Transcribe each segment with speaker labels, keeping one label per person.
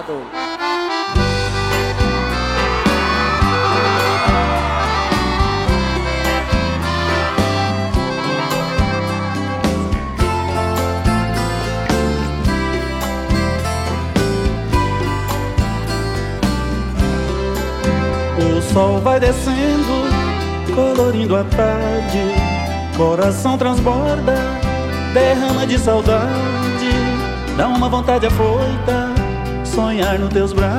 Speaker 1: O sol vai descendo, colorindo a tarde. Coração transborda, derrama de saudade. Dá uma vontade afoita, sonhar nos teus braços.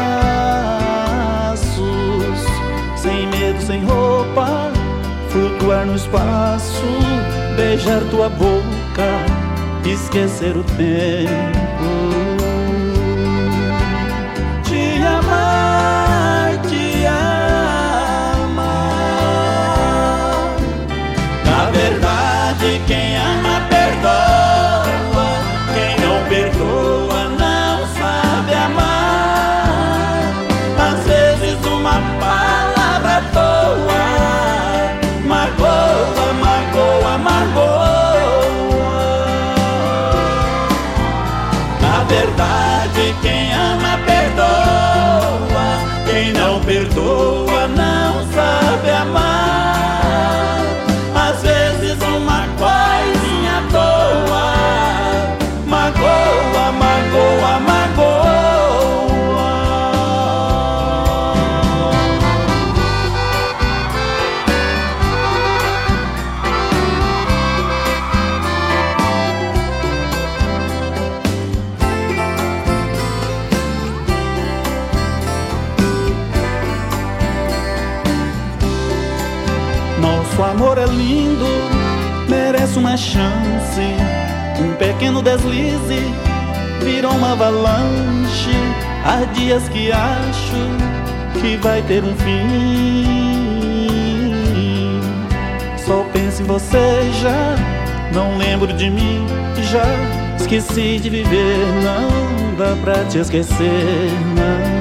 Speaker 1: Sem medo, sem roupa, flutuar no espaço. Beijar tua boca, esquecer o tempo. Te amar, te amar. Na verdade, quem ama perdoa. Quem não perdoa não sabe amar. Às vezes uma palavra à toa magoa, magoa, magoa. Na verdade, quem ama perdoa. Quem não perdoa não sabe amar. Às vezes uma coisinha à toa magoa, magoa, magoa. Nosso amor é lindo, merece uma chance. Um pequeno deslize virou uma avalanche. Há dias que acho que vai ter um fim. Só penso em você já, não lembro de mim. Já esqueci de viver, não dá pra te esquecer, não.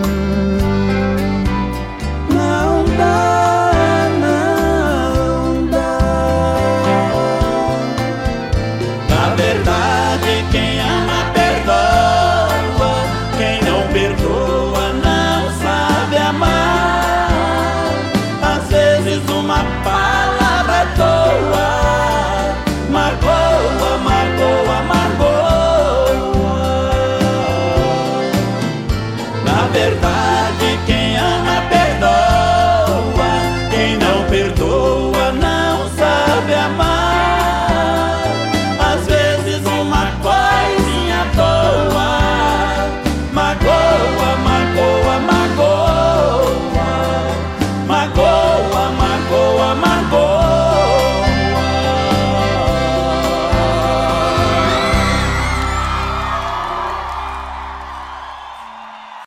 Speaker 1: Não dá, não dá. Na verdade, quem ama perdoa. Quem não perdoa não sabe amar. Às vezes uma palavra à toa magoa, magoa, magoa. Na verdade,